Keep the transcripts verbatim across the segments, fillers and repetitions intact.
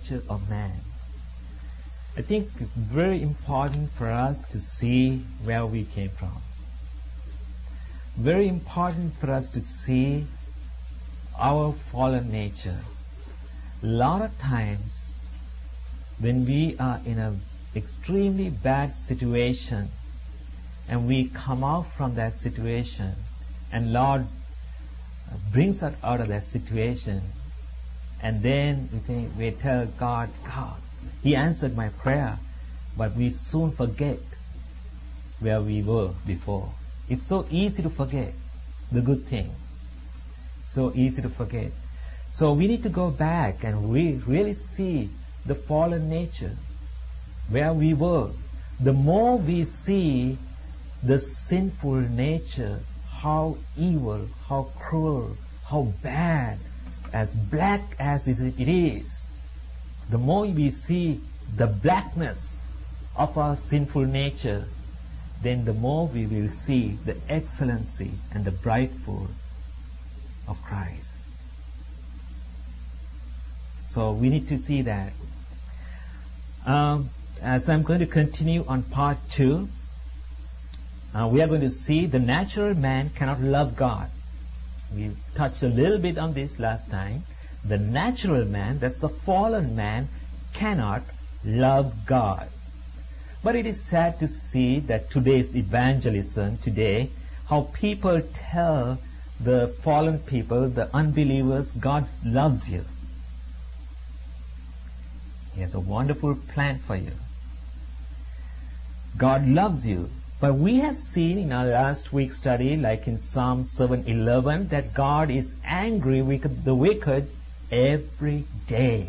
nature of man. I think it's very important for us to see where we came from. Very important for us to see our fallen nature. A lot of times when we are in an extremely bad situation and we come out from that situation and Lord brings us out of that situation, and then we think, we tell God, God, He answered my prayer, but we soon forget where we were before. It's so easy to forget the good things. So easy to forget. So we need to go back and we really see the fallen nature, where we were. The more we see the sinful nature, how evil, how cruel, how bad, as black as it is, the more we see the blackness of our sinful nature, then the more we will see the excellency and the brightful of Christ. So we need to see that. Um, as I'm going to continue on part two, uh, we are going to see the natural man cannot love God. We touched a little bit on this last time. The natural man, that's the fallen man, cannot love God. But it is sad to see that today's evangelism today, how people tell the fallen people, the unbelievers, God loves you. He has a wonderful plan for you. God loves you. But we have seen in our last week's study, like in Psalm seven eleven, that God is angry with the wicked every day.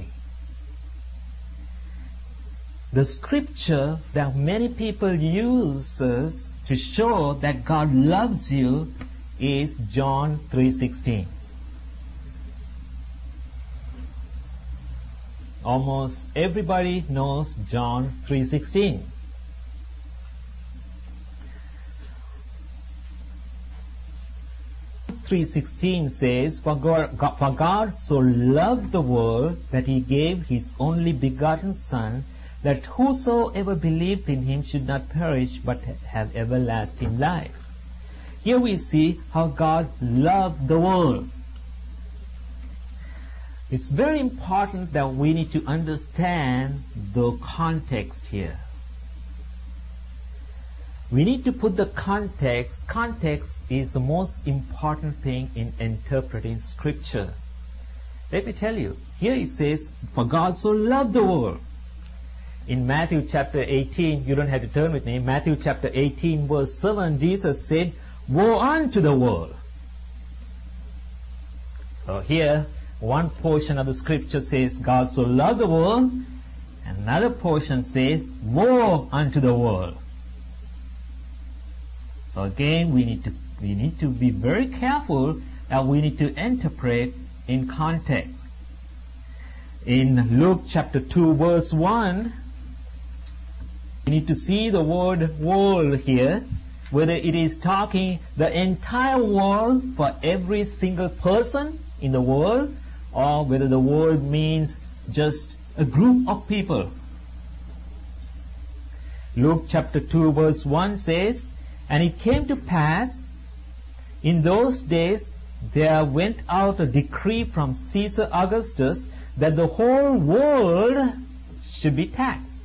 The scripture that many people use to show that God loves you is John three sixteen. Almost everybody knows John three sixteen. three sixteen says, for God, God, for God so loved the world that He gave His only begotten Son, that whosoever believed in Him should not perish but have everlasting life. Here we see how God loved the world. It's very important that we need to understand the context here. We need to put the context. Context is the most important thing in interpreting Scripture. Let me tell you, here it says, for God so loved the world. In Matthew chapter eighteen, you don't have to turn with me, Matthew chapter eighteen verse seven, Jesus said, woe unto the world. So here, one portion of the Scripture says, God so loved the world. Another portion says, woe unto the world. So again, we need to we need to be very careful that we need to interpret in context. In Luke chapter two verse one, we need to see the word world here, whether it is talking the entire world for every single person in the world, or whether the world means just a group of people. Luke chapter two verse one says, and it came to pass, in those days there went out a decree from Caesar Augustus that the whole world should be taxed.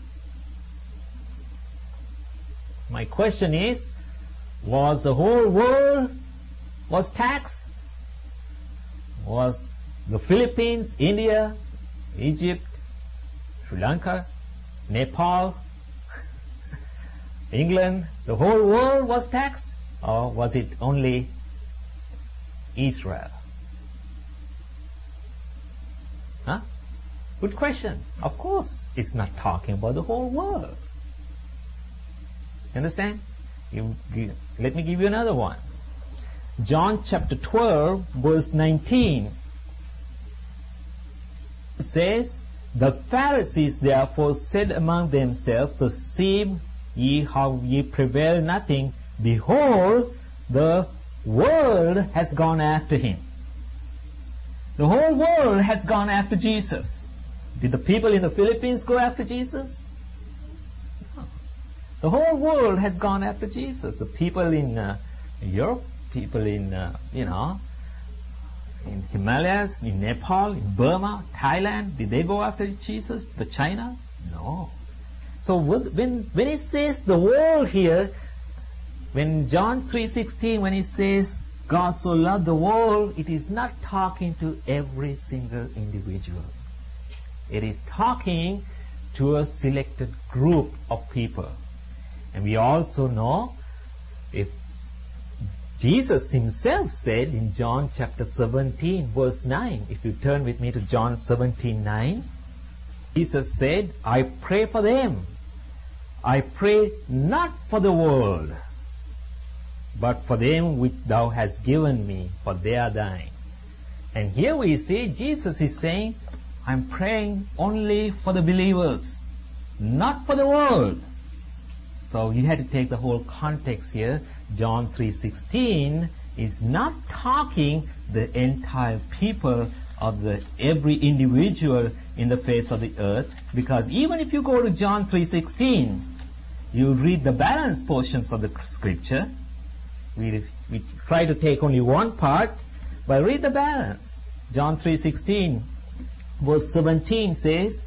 My question is, was the whole world was taxed? Was the Philippines, India, Egypt, Sri Lanka, Nepal, England, the whole world was taxed? Or was it only Israel? Huh? Good question. Of course, it's not talking about the whole world. You understand? You, you, let me give you another one. John chapter twelve, verse nineteen. It says, the Pharisees therefore said among themselves, perceive ye how ye prevail nothing? Behold, the world has gone after Him. The whole world has gone after Jesus. Did the people in the Philippines go after Jesus? No. The whole world has gone after Jesus. The people in uh, Europe, people in, uh, you know, in Himalayas, in Nepal, in Burma, Thailand, did they go after Jesus? The China? No. So when when it says the world here, when John three sixteen, when it says God so loved the world, it is not talking to every single individual. It is talking to a selected group of people. And we also know, if Jesus himself said in John chapter seventeen, verse nine, if you turn with me to John seventeen nine, Jesus said, I pray for them. I pray not for the world, but for them which thou hast given me, for they are thine. And here we see Jesus is saying, I'm praying only for the believers, not for the world. So you had to take the whole context here. John three sixteen is not talking the entire people of the every individual in the face of the earth, because even if you go to John three sixteen, you read the balanced portions of the scripture. We, we try to take only one part, but read the balance. John three sixteen, verse seventeen says,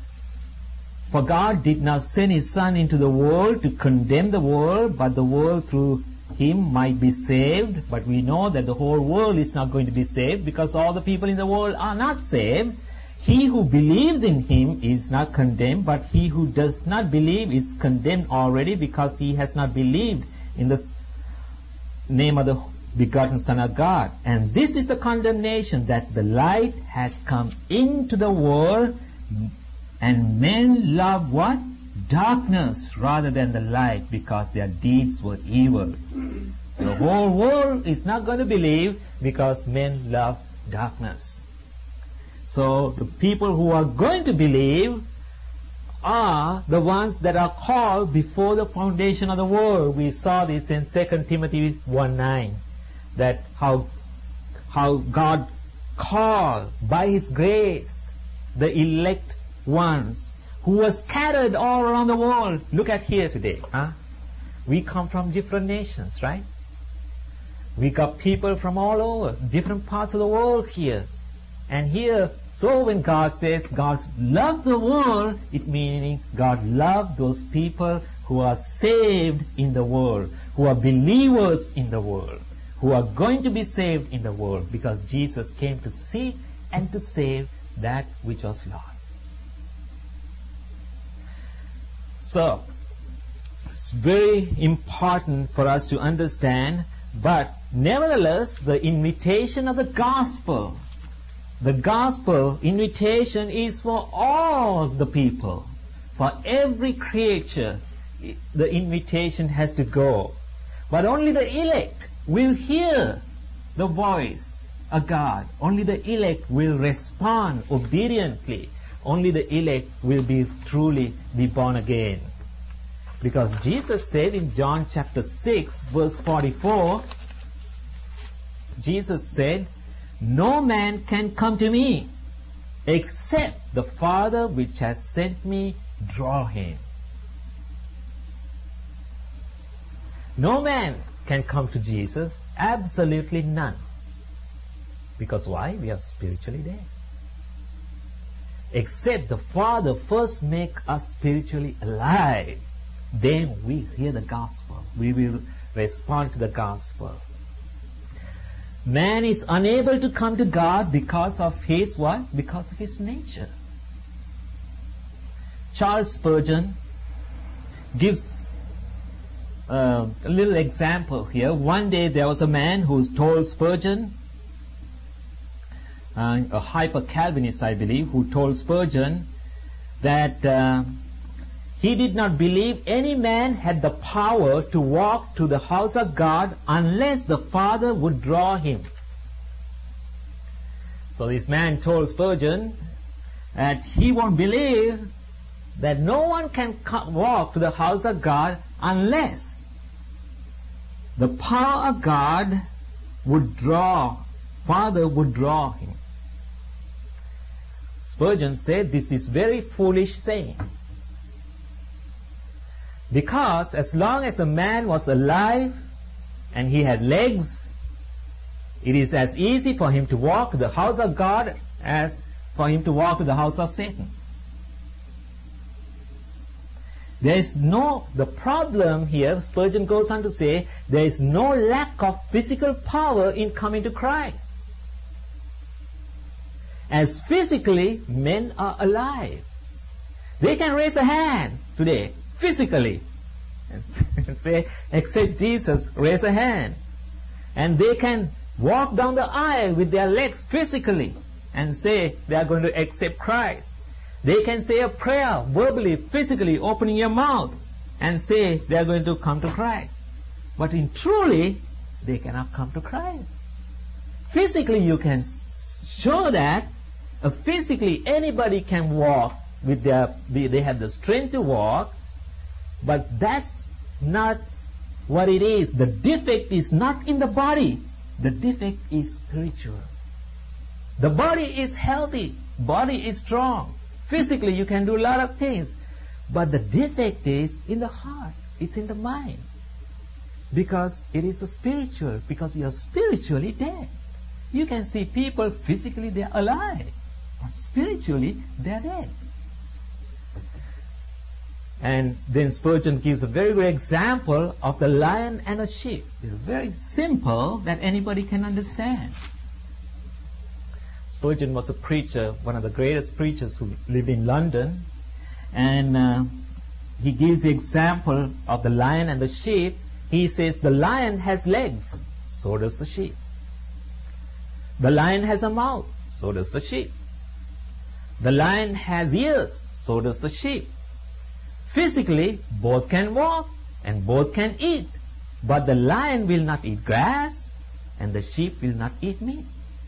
for God did not send his Son into the world to condemn the world, but the world through him might be saved. But we know that the whole world is not going to be saved, because all the people in the world are not saved. He who believes in him is not condemned, but he who does not believe is condemned already, because he has not believed in the name of the begotten Son of God. And this is the condemnation, that the light has come into the world, and men love what? Darkness rather than the light, because their deeds were evil. So the whole world is not going to believe, because men love darkness. So the people who are going to believe are the ones that are called before the foundation of the world. We saw this in Second Timothy one nine, that how how God called by his grace the elect ones who were scattered all around the world. Look at here today. Huh? We come from different nations, right? We got people from all over, different parts of the world here. And here, so when God says God loved the world, it meaning God loved those people who are saved in the world, who are believers in the world, who are going to be saved in the world, because Jesus came to seek and to save that which was lost. So, it's very important for us to understand, but nevertheless, the invitation of the gospel, the gospel invitation is for all the people, for every creature. The invitation has to go. But only the elect will hear the voice of God. Only the elect will respond obediently. Only the elect will be truly be born again. Because Jesus said in John chapter six, verse forty-four, Jesus said, no man can come to me except the Father which has sent me draw him. No man can come to Jesus, absolutely none. Because why? We are spiritually dead. Except the Father first make us spiritually alive, then we hear the gospel. We will respond to the gospel. Man is unable to come to God because of his what? Because of his nature. Charles Spurgeon gives uh, a little example here. One day there was a man who told Spurgeon, uh, a hyper-Calvinist I believe, who told Spurgeon that uh, he did not believe any man had the power to walk to the house of God unless the Father would draw him. So this man told Spurgeon that he won't believe that no one can walk to the house of God unless the power of God would draw, Father would draw him. Spurgeon said this is very foolish saying. Because as long as a man was alive and he had legs, it is as easy for him to walk to the house of God as for him to walk to the house of Satan. There is no, the problem here, Spurgeon goes on to say, there is no lack of physical power in coming to Christ. As physically, men are alive. They can raise a hand today, physically, and say, accept Jesus, raise a hand. And they can walk down the aisle with their legs physically and say they are going to accept Christ. They can say a prayer verbally, physically, opening your mouth and say they are going to come to Christ. But in truly, they cannot come to Christ. Physically, you can show that. Uh, physically, anybody can walk with their, they, they have the strength to walk, but that's not what it is. The defect is not in the body. The defect is spiritual. The body is healthy. Body is strong. Physically, you can do a lot of things. But the defect is in the heart. It's in the mind. Because it is a spiritual. Because you are spiritually dead. You can see people physically they are alive. But spiritually they are dead. And then Spurgeon gives a very good example of the lion and a sheep. It's very simple that anybody can understand. Spurgeon was a preacher, one of the greatest preachers who lived in London. And uh, he gives the example of the lion and the sheep. He says the lion has legs, so does the sheep. The lion has a mouth, so does the sheep. The lion has ears, so does the sheep. Physically, both can walk and both can eat. But the lion will not eat grass and the sheep will not eat meat.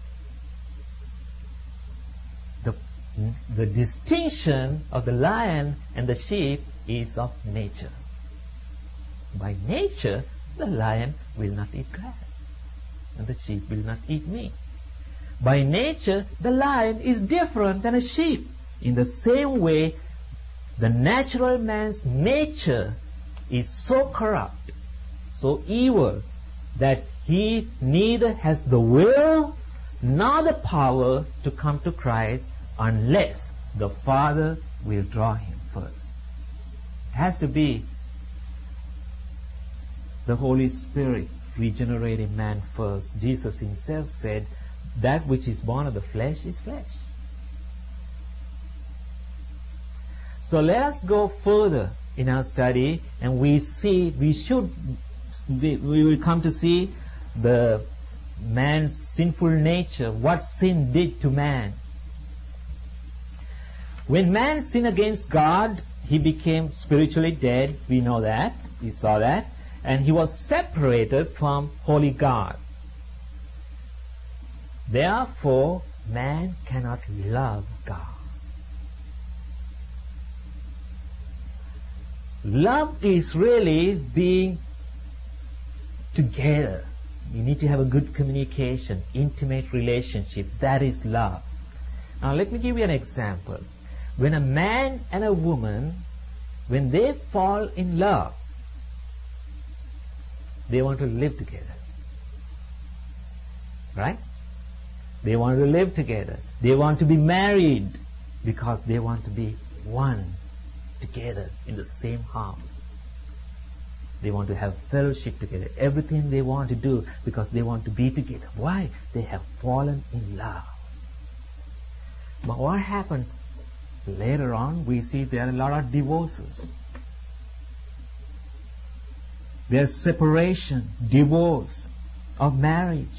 The, the distinction of the lion and the sheep is of nature. By nature, the lion will not eat grass and the sheep will not eat meat. By nature, the lion is different than a sheep. In the same way, the natural man's nature is so corrupt, so evil, that he neither has the will nor the power to come to Christ unless the Father will draw him first. It has to be the Holy Spirit regenerating man first. Jesus himself said, that which is born of the flesh is flesh. So let us go further in our study, and we see, we should, we will come to see the man's sinful nature, what sin did to man. When man sinned against God, he became spiritually dead. We know that, we saw that, and he was separated from holy God. Therefore, man cannot love God. Love is really being together. You need to have a good communication, intimate relationship. That is love. Now let me give you an example. When a man and a woman, when they fall in love, they want to live together. Right? They want to live together. They want to be married because they want to be one together in the same house. They want to have fellowship together. Everything they want to do because they want to be together. Why? They have fallen in love. But what happened? Later on, we see there are a lot of divorces. There's separation, divorce of marriage.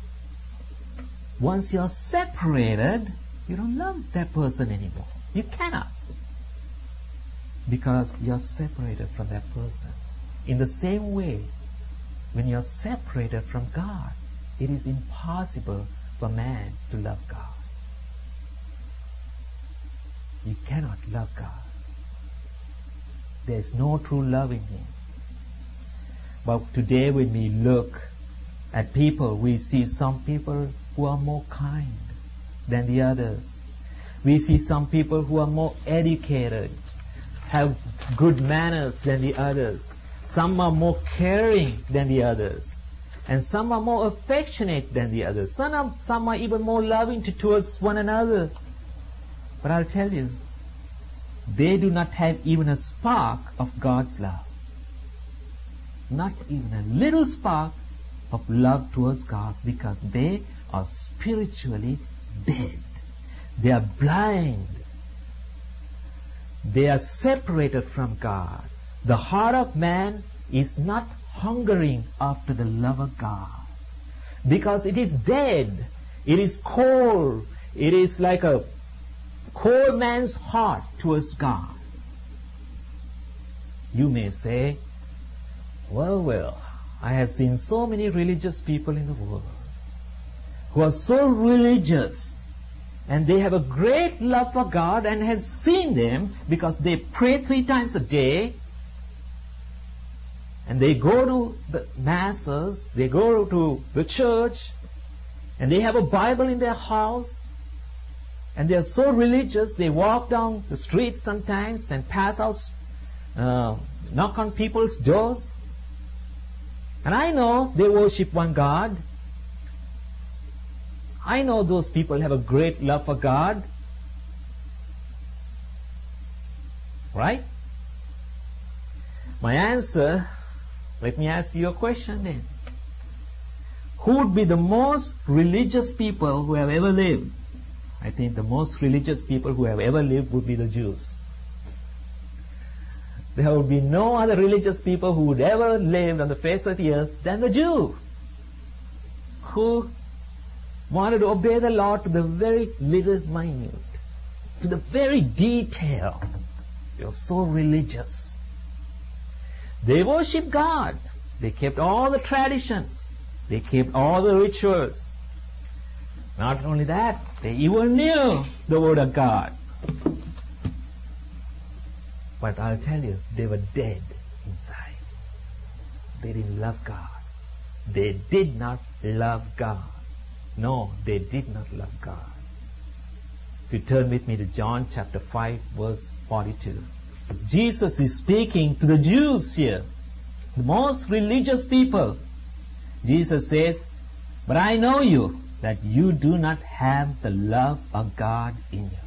Once you're separated, you don't love that person anymore. You cannot. Because you're separated from that person. In the same way, when you're separated from God, it is impossible for man to love God. You cannot love God. There's no true love in Him. But today when we look at people, we see some people who are more kind than the others. We see some people who are more educated, have good manners than the others. Some are more caring than the others. And some are more affectionate than the others. Some are, some are even more loving to, towards one another. But I'll tell you, they do not have even a spark of God's love. Not even a little spark of love towards God, because they are spiritually dead. They are blind. They are separated from God. The heart of man is not hungering after the love of God, because it is dead. It is cold. It is like a cold man's heart towards God. You may say, well, well, I have seen so many religious people in the world who are so religious, and they have a great love for God, and have seen them because they pray three times a day, and they go to the masses, they go to the church, and they have a Bible in their house, and they are so religious, they walk down the street sometimes and pass out, uh, knock on people's doors. And I know they worship one God. I know those people have a great love for God. Right? My answer, let me ask you a question then. Who would be the most religious people who have ever lived? I think the most religious people who have ever lived would be the Jews. There would be no other religious people who would ever live on the face of the earth than the Jew, who wanted to obey the law to the very little minute, to the very detail. They were so religious. They worshipped God. They kept all the traditions. They kept all the rituals. Not only that, they even knew the Word of God. But I'll tell you, they were dead inside. They didn't love God. They did not love God. No, they did not love God. If you turn with me to John chapter five, verse forty-two. Jesus is speaking to the Jews here, the most religious people. Jesus says, but I know you, that you do not have the love of God in you.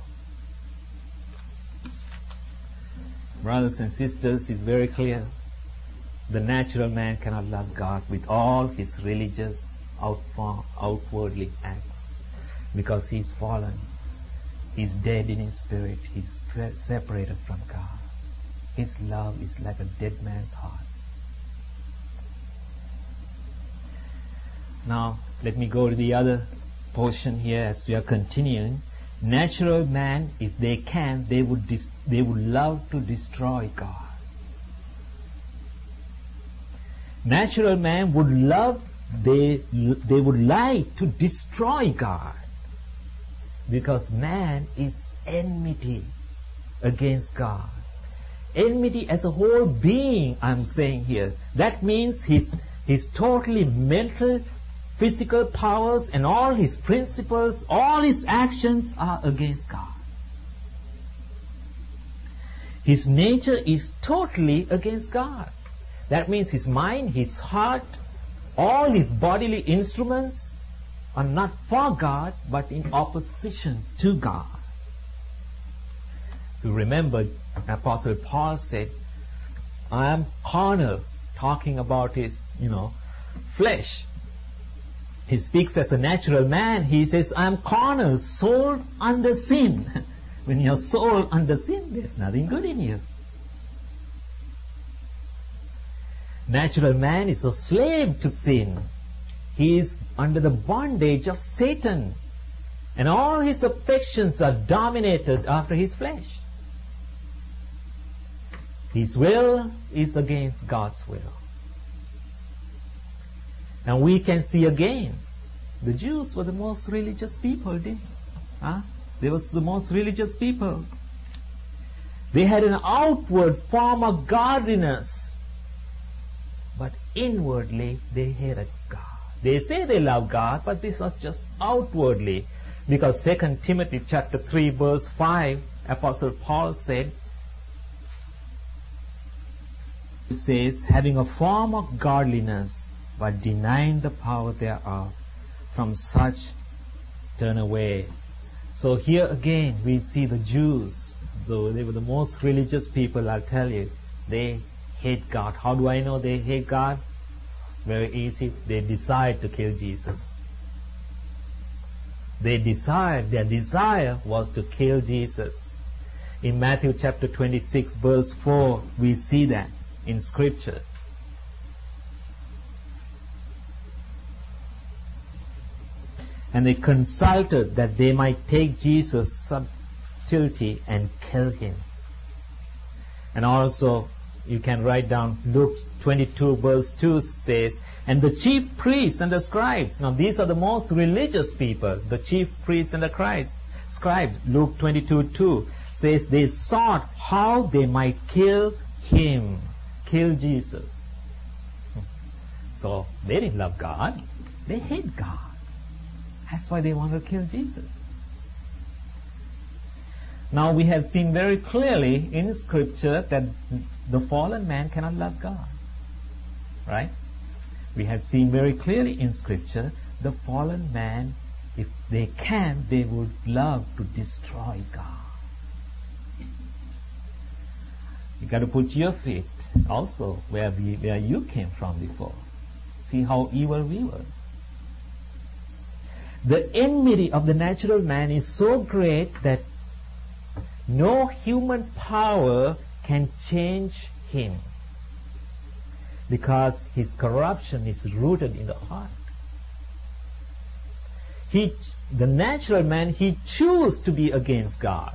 Brothers and sisters, it's very clear. The natural man cannot love God with all his religious outform, outwardly acts, because he's fallen. He's dead in his spirit. He's separated from God. His love is like a dead man's heart. Now, let me go to the other portion here as we are continuing. Natural man, if they can, they would dis- they would love to destroy God. Natural man would love, they they would like to destroy God, because man is enmity against God. Enmity as a whole being, I'm saying here. That means his his totally mental, physical powers and all his principles, all his actions are against God. His nature is totally against God. That means his mind, his heart, all his bodily instruments are not for God, but in opposition to God. You remember, Apostle Paul said, I am carnal, talking about his, you know, flesh. He speaks as a natural man. He says, I am carnal, sold under sin. When you're sold under sin, there's nothing good in you. Natural man is a slave to sin. He is under the bondage of Satan, and all his affections are dominated after his flesh. His will is against God's will. And we can see again, the Jews were the most religious people, didn't they? Huh? They were the most religious people. They had an outward form of godliness, but inwardly they hated God. They say they love God, but this was just outwardly. Because Second Timothy chapter three verse five, Apostle Paul said, it says, having a form of godliness, but denying the power thereof, from such turn away. So here again we see the Jews, though they were the most religious people, I'll tell you, they hate God. How do I know they hate God? Very easy. They decide to kill Jesus. They desired, their desire was to kill Jesus. In Matthew chapter twenty-six verse four, we see that in Scripture. And they consulted that they might take Jesus' subtlety and kill him. And also, you can write down Luke twenty-two verse two says, and the chief priests and the scribes, now these are the most religious people, the chief priests and the Christ, scribes, Luke twenty-two two says, they sought how they might kill him, kill Jesus. So they didn't love God, they hate God. That's why they wanted to kill Jesus. Now we have seen very clearly in Scripture that the fallen man cannot love God. Right? We have seen very clearly in Scripture the fallen man, if they can, they would love to destroy God. You got to put your feet also where we, where you came from before. See how evil we were. The enmity of the natural man is so great that no human power can change him, because his corruption is rooted in the heart. He, the natural man, he chooses to be against God.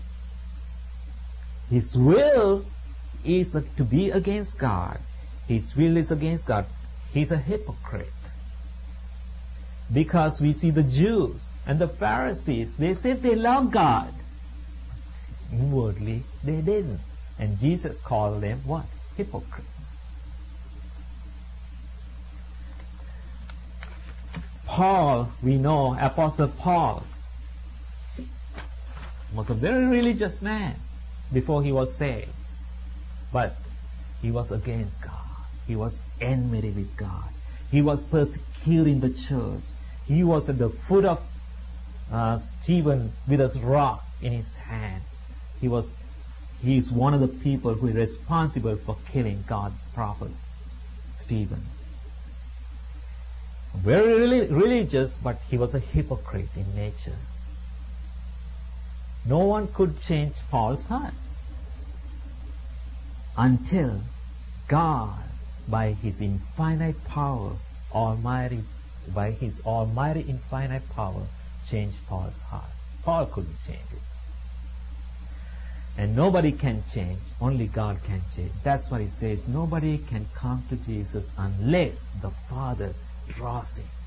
His will is to be against God. His will is against God. He's a hypocrite. Because we see the Jews and the Pharisees, they said they love God. Inwardly, they didn't. And Jesus called them what? Hypocrites. Paul, we know, Apostle Paul was a very religious man before he was saved. But he was against God. He was enmity with God. He was persecuting the church. He was at the foot of uh, Stephen with a rock in his hand. He was he is one of the people who is responsible for killing God's prophet, Stephen. Very relig- religious, but he was a hypocrite in nature. No one could change Paul's heart until God, by his infinite power, almighty, by his almighty infinite power, changed Paul's heart. Paul couldn't change it. And nobody can change, only God can change. That's what he says. Nobody can come to Jesus unless the Father draws him.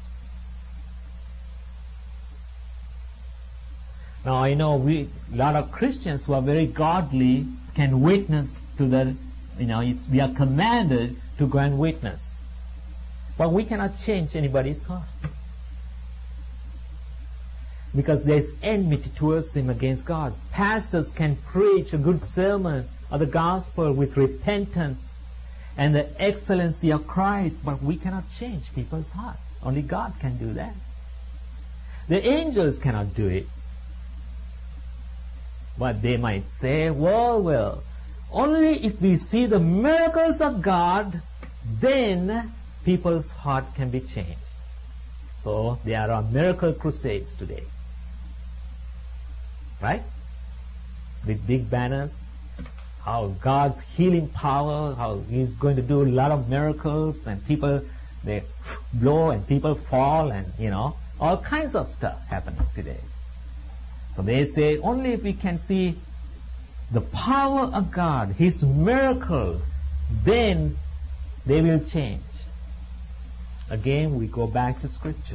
Now I know we, a lot of Christians who are very godly can witness to the, you know, it's, we are commanded to go and witness. But we cannot change anybody's heart. Because there is enmity towards him against God. Pastors can preach a good sermon of the gospel with repentance and the excellency of Christ, but we cannot change people's heart. Only God can do that. The angels cannot do it. But they might say, well, well, only if we see the miracles of God, then people's heart can be changed. So there are miracle crusades today. Right? With big banners, how God's healing power, how He's going to do a lot of miracles, and people, they blow and people fall, and, you know, all kinds of stuff happening today. So they say, only if we can see the power of God, His miracles, then they will change. Again, we go back to Scripture.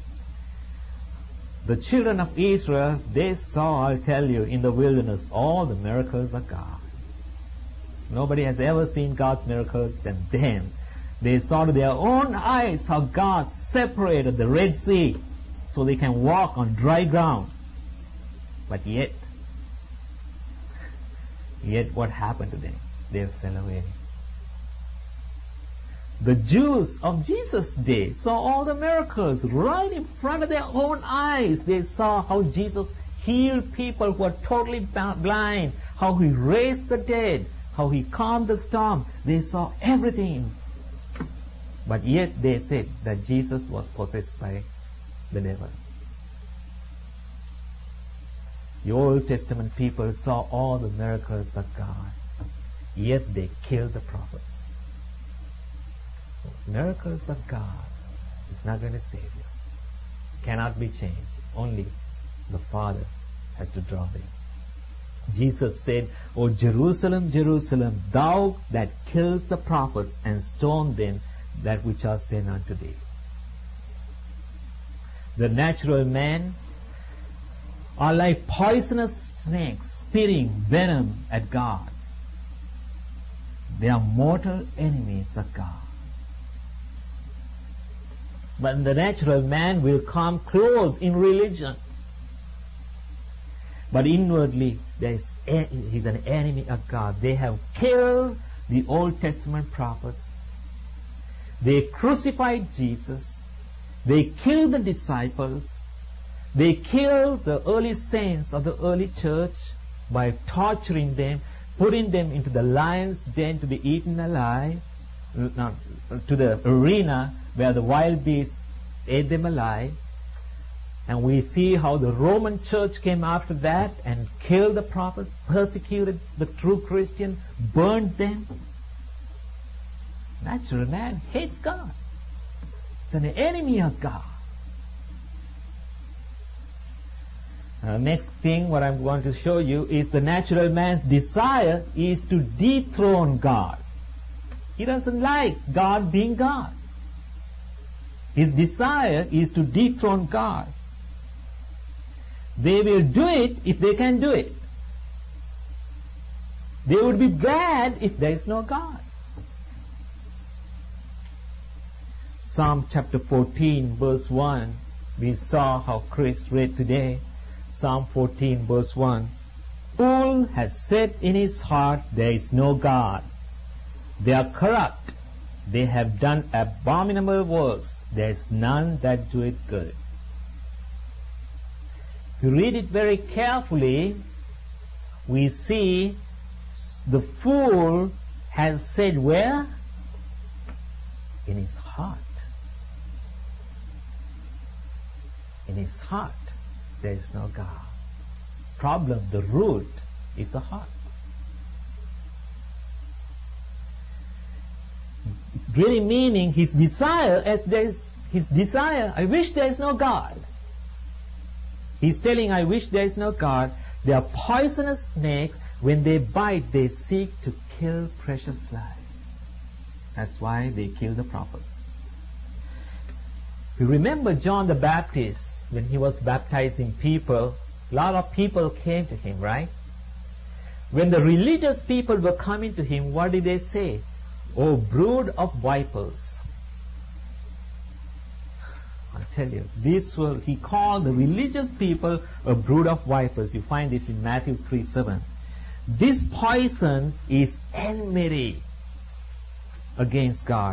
The children of Israel, they saw, I'll tell you, in the wilderness, all the miracles of God. Nobody has ever seen God's miracles than them. They saw to their own eyes how God separated the Red Sea so they can walk on dry ground. But yet, yet what happened to them? They fell away. The Jews of Jesus' day saw all the miracles right in front of their own eyes. They saw how Jesus healed people who were totally blind, how he raised the dead, how he calmed the storm. They saw everything. But yet they said that Jesus was possessed by the devil. The Old Testament people saw all the miracles of God, yet they killed the prophets. So, miracles of God is not going to save you. Cannot be changed. Only the Father has to draw them. Jesus said, O Jerusalem, Jerusalem, thou that killest the prophets and stone them that which are sent unto thee. The natural man are like poisonous snakes spitting venom at God. They are mortal enemies of God. But the natural man will come clothed in religion, but inwardly there is a, he's an enemy of God. They have killed the Old Testament prophets. They crucified Jesus. They killed the disciples. They killed the early saints of the early church by torturing them, putting them into the lion's den to be eaten alive, no, to the arena where the wild beasts ate them alive. And we see how the Roman church came after that and killed the prophets, persecuted the true Christian, burned them. Natural man hates God. It's an enemy of God. Uh, next thing what I'm going to show you is the natural man's desire is to dethrone God. He doesn't like God being God. His desire is to dethrone God. They will do it if they can do it. They would be glad if there is no God. Psalm chapter fourteen verse one, we saw how Chris read today. Psalm fourteen verse one. Fool has said in his heart, there is no God. They are corrupt. They have done abominable works. There is none that doeth good. If you read it very carefully, we see the fool has said where? In his heart. In his heart, there is no God. Problem, the root is the heart. It's really meaning his desire as there is his desire, I wish there is no God. He's telling, I wish there is no God. They are poisonous snakes. When they bite, they seek to kill precious lives. That's why they kill the prophets. You remember John the Baptist, when he was baptizing people, a lot of people came to him, right? When the religious people were coming to him, what did they say? Oh, brood of vipers. I tell you, this were, he called the religious people a brood of vipers. You find this in Matthew three seven. This poison is enmity against God.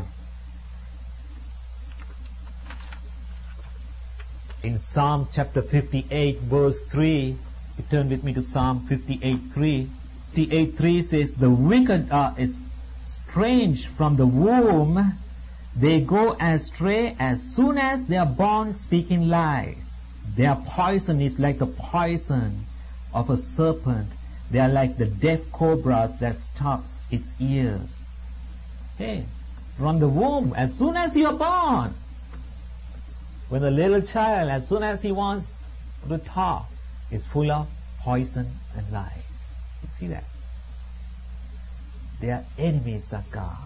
In Psalm chapter fifty-eight verse three, you turn with me to Psalm fifty-eight three. fifty-eight three says, the wicked are estranged from the womb. They go astray as soon as they are born, speaking lies. Their poison is like the poison of a serpent. They are like the deaf cobras that stops its ear. Hey, from the womb, as soon as you are born, when a little child, as soon as he wants to talk, is full of poison and lies. You see that? They are enemies of God.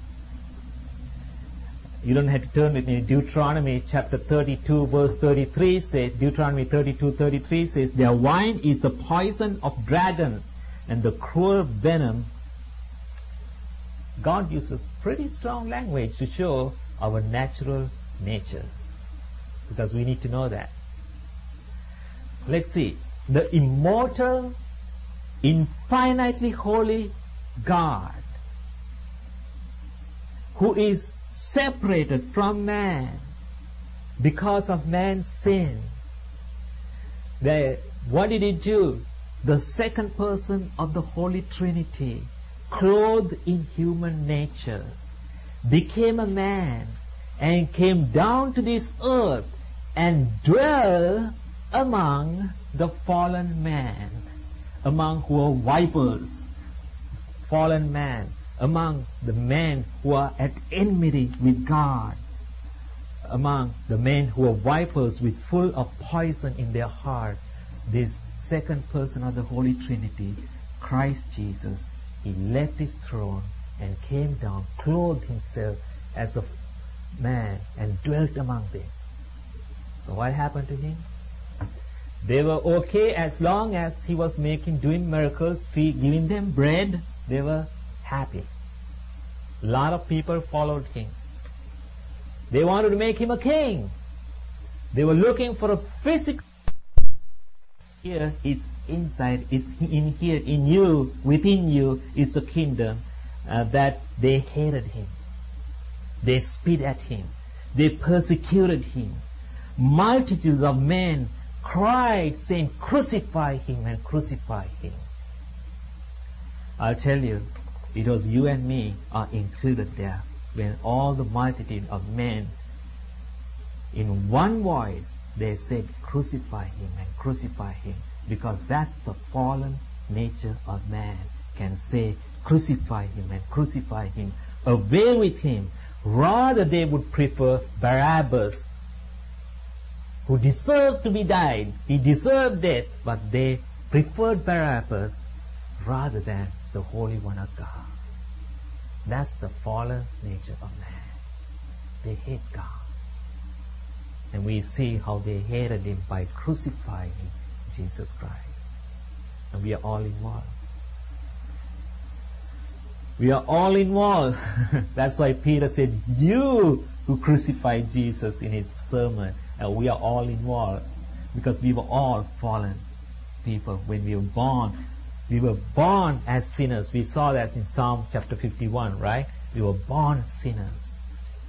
You don't have to turn with me. Deuteronomy chapter thirty-two verse thirty-three says, Deuteronomy thirty-two thirty-three says, their wine is the poison of dragons and the cruel venom. God uses pretty strong language to show our natural nature, because we need to know that. Let's see. The immortal, infinitely holy God, who is separated from man because of man's sin. The, what did he do? The second person of the Holy Trinity, clothed in human nature, became a man and came down to this earth and dwelt among the fallen man, among who are vipers, fallen man, among the men who are at enmity with God, among the men who are vipers with full of poison in their heart. This second person of the Holy Trinity, Christ Jesus, he left his throne and came down, clothed himself as a man and dwelt among them. So what happened to him? They were okay as long as he was making, doing miracles, feed, giving them bread. They were happy. A lot of people followed him. They wanted to make him a king. They were looking for a physical. Here, it's inside, it's in here, in you, within you is the kingdom uh, that they hated him. They spit at him. They persecuted him. Multitudes of men cried, saying, "Crucify him and crucify him." I'll tell you, it was you and me are included there when all the multitude of men, in one voice, they said, "Crucify him and crucify him," because that's the fallen nature of man, can say, "Crucify him and crucify him, away with him." Rather they would prefer Barabbas, who deserved to be died. He deserved death, but they preferred Barabbas rather than the Holy One of God. That's the fallen nature of man. They hate God. And we see how they hated him by crucifying Jesus Christ. And we are all involved. We are all involved. That's why Peter said, "You who crucified Jesus," in his sermon. And we are all involved because we were all fallen people when we were born. We were born as sinners. We saw that in Psalm chapter fifty-one, right? We were born sinners.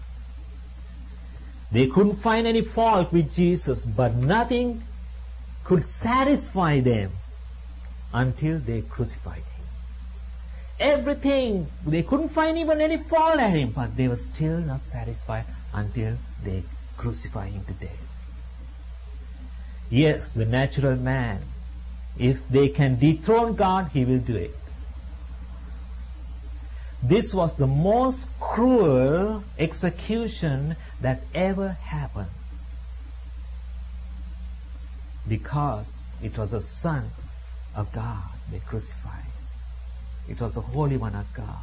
They couldn't find any fault with Jesus, but nothing could satisfy them until they crucified him. Everything, they couldn't find even any fault at him, but they were still not satisfied until they crucified him to death. Yes, the natural man, if they can dethrone God, he will do it. This was the most cruel execution that ever happened, because it was a Son of God they crucified. It was the Holy One of God.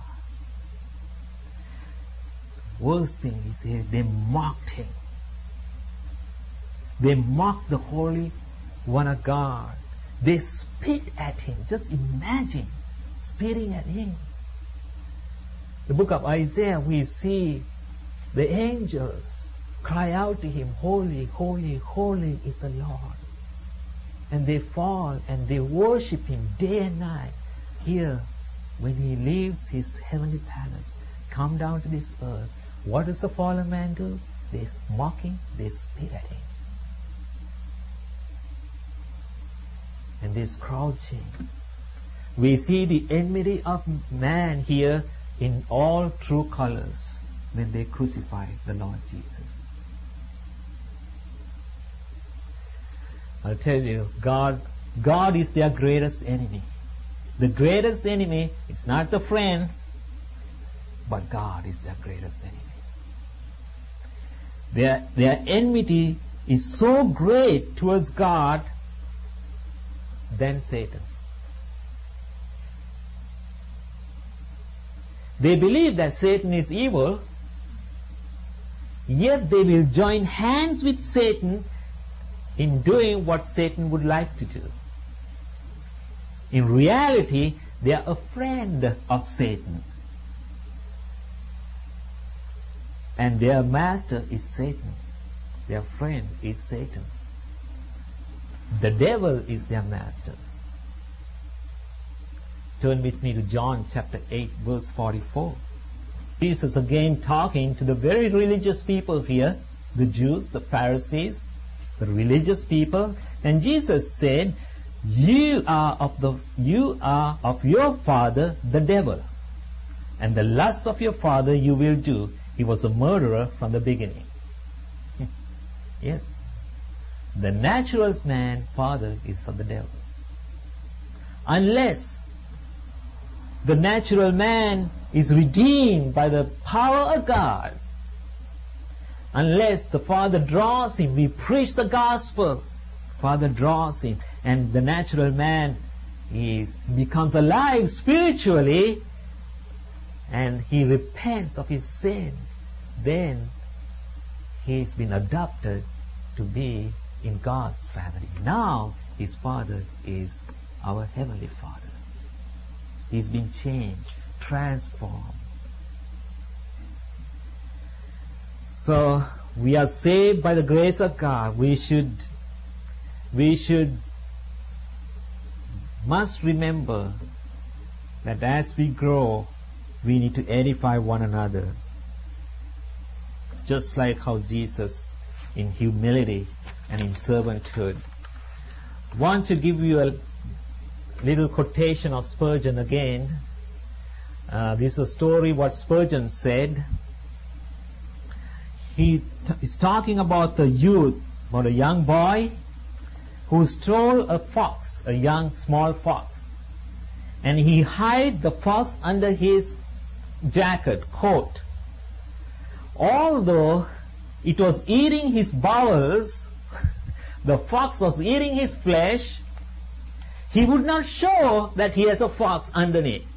Worst thing is here, they mocked him. They mocked the Holy One of God. They spit at him. Just imagine spitting at him. The book of Isaiah, we see the angels cry out to him, "Holy, holy, holy is the Lord." And they fall and they worship him day and night. Here, when he leaves his heavenly palace, come down to this earth, what does the fallen man do? They mock him, they spit at him. And they scourge him. We see the enmity of man here in all true colors when they crucify the Lord Jesus. I'll tell you, God, God is their greatest enemy. The greatest enemy is not the friends, but God is their greatest enemy. Their, their enmity is so great towards God than Satan. They believe that Satan is evil, yet they will join hands with Satan in doing what Satan would like to do. In reality, they are a friend of Satan. And their master is Satan. Their friend is Satan. The devil is their master. Turn with me to John chapter eight, verse forty-four. Jesus again talking to the very religious people here, the Jews, the Pharisees, the religious people. And Jesus said, You are of the you are of your father the devil, and the lusts of your father you will do. He was a murderer from the beginning. Yes. The natural man, father, is of the devil. Unless the natural man is redeemed by the power of God, unless the Father draws him, we preach the gospel, Father draws him, and the natural man is becomes alive spiritually, and he repents of his sins, then he's been adopted to be in God's family. Now his Father is our Heavenly Father. He's been changed, transformed. So we are saved by the grace of God. We should we should must remember that as we grow, we need to edify one another. Just like how Jesus, in humility and in servanthood, want to give you a little quotation of Spurgeon again. Uh, this is a story what Spurgeon said. He t- is talking about the youth, about a young boy who stole a fox, a young small fox, and he hid the fox under his jacket, coat. Although it was eating his bowels, the fox was eating his flesh, he would not show that he has a fox underneath.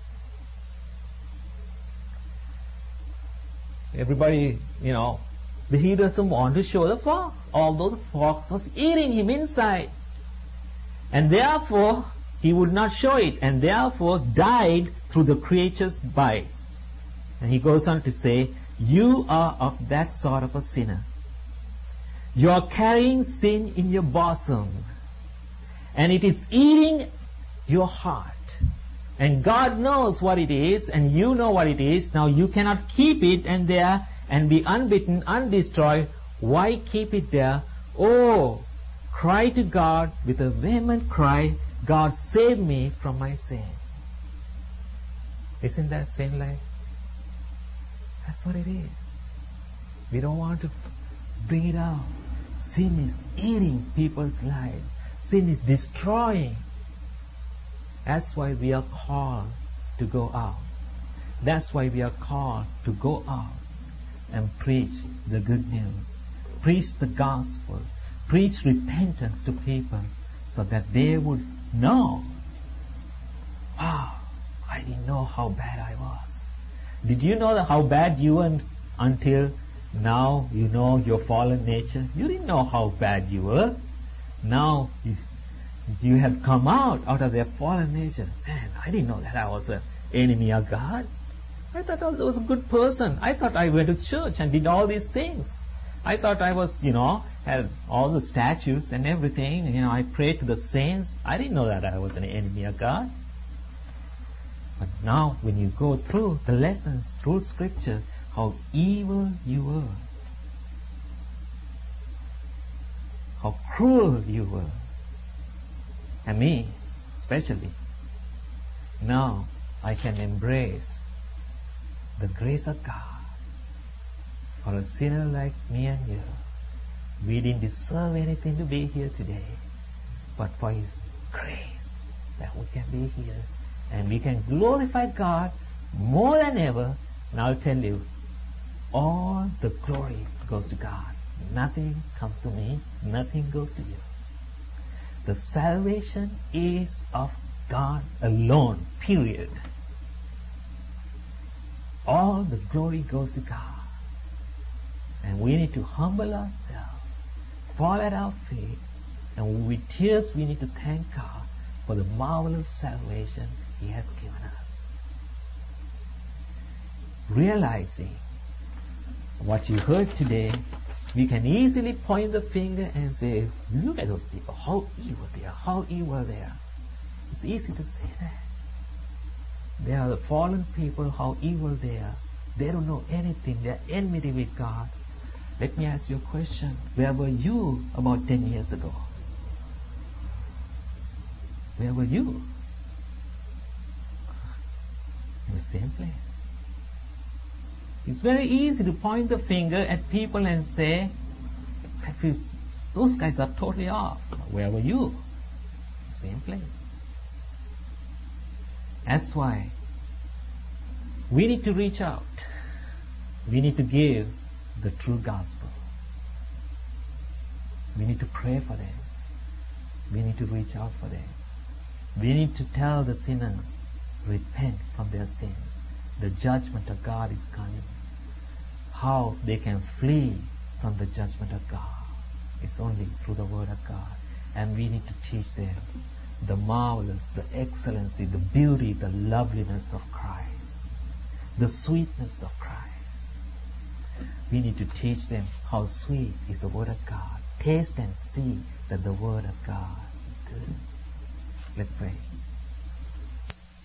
Everybody, you know, he doesn't want to show the fox, although the fox was eating him inside. And therefore, he would not show it, and therefore died through the creature's bites. And he goes on to say, you are of that sort of a sinner. You are carrying sin in your bosom, and it is eating your heart. And God knows what it is, and you know what it is. Now you cannot keep it and there and be unbitten, undestroyed. Why keep it there? Oh, cry to God with a vehement cry, God, save me from my sin. Isn't that sin life? That's what it is. We don't want to bring it out. Sin is eating people's lives. Sin is destroying. That's why we are called to go out. That's why we are called to go out and preach the good news. Preach the gospel. Preach repentance to people so that they would know, wow, I didn't know how bad I was. Did you know that how bad you were until now you know your fallen nature? You didn't know how bad you were. Now you, you have come out out of their fallen nature. Man, I didn't know that I was an enemy of God. I thought I was a good person. I thought I went to church and did all these things. I thought I was, you know, had all the statues and everything. You know, I prayed to the saints. I didn't know that I was an enemy of God. But now when you go through the lessons through Scripture, how evil you were, how cruel you were, and me especially, now I can embrace the grace of God. For a sinner like me and you, we didn't deserve anything to be here today, but for His grace that we can be here, and we can glorify God more than ever. And I'll tell you, all the glory goes to God. Nothing comes to me, nothing goes to you. The salvation is of God alone, period. All the glory goes to God. And we need to humble ourselves, fall at our feet, and with tears we need to thank God for the marvelous salvation He has given us. Realizing what you heard today We can easily point the finger and say, look at those people, how evil they are, how evil they are. It's easy to say that. They are the fallen people, how evil they are. They don't know anything, they are enmity with God. Let me ask you a question. Where were you about ten years ago? Where were you? In the same place. It's very easy to point the finger at people and say, those guys are totally off. Where were you? Same place. That's why we need to reach out. We need to give the true gospel. We need to pray for them. We need to reach out for them. We need to tell the sinners, repent from their sins. The judgment of God is coming. How they can flee from the judgment of God. It's only through the Word of God. And we need to teach them the marvelous, the excellency, the beauty, the loveliness of Christ. The sweetness of Christ. We need to teach them how sweet is the Word of God. Taste and see that the Word of God is good. Let's pray.